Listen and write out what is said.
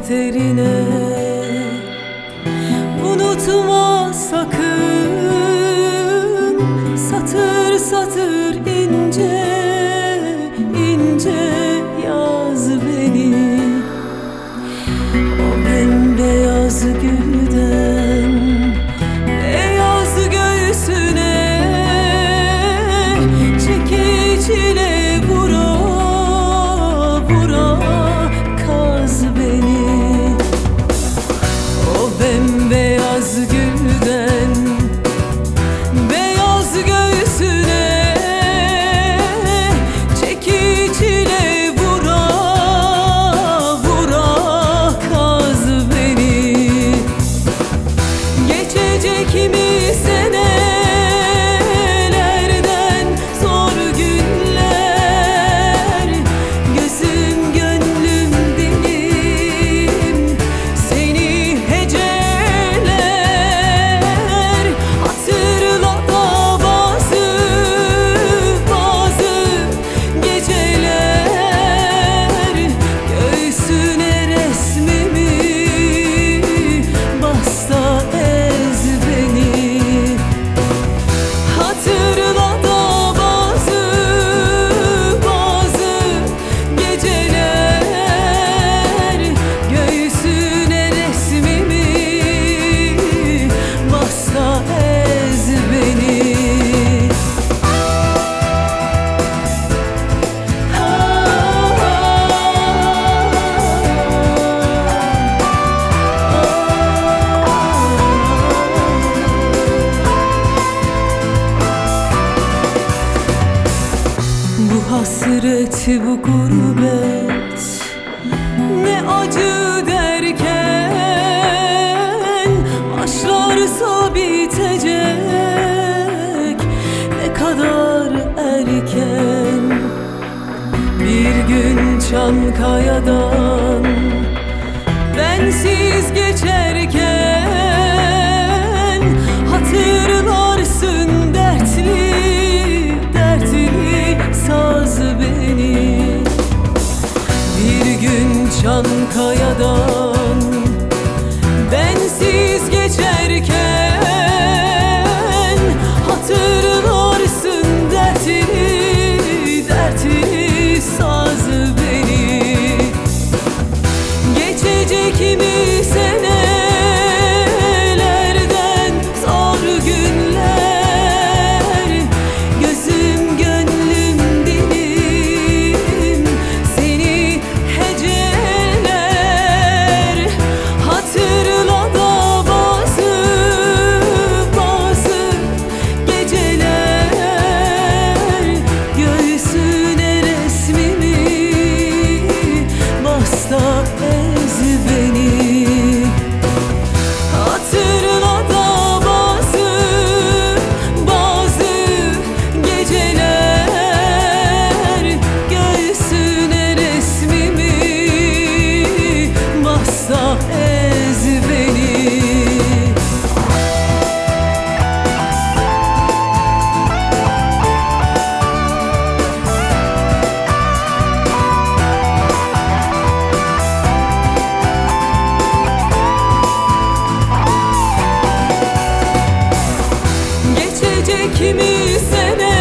defterine. Unutma sakın, satır satır ince ince yaz beni. O bembeyaz gülden beyaz göğsüne çekiçle vura vura kaz beni. O bembeyaz gülden beyaz göğsüne çekiçle vura vura kaz beni. Geçecek mi senelerden zor günler, gözüm gönlüm dilim seni heceler. Hatırla da bazı geceler, göğsüne resmimi bas da ez beni. Hatırla da bazı geceler, göğsüne resmimi bas da ez beni. Bu hasret, bu gurbet ne acı derken, başlarsa bitecek ne kadar erken. Bir gün Çankaya'dan bensiz geçerken hatırlarsın dertli saz beni. Bir gün Çankaya'dan bensiz geçerken hatırlarsın dertli saz beni. Geçecek mi senelerden zor günler, gözüm gönlüm dilim seni heceler. Hatırla da bazı geceler, göğsüne resmimi bas da ez beni. Hatırla da bazı geceler, göğsüne resmimi bas da ez beni. Geçecek mi sene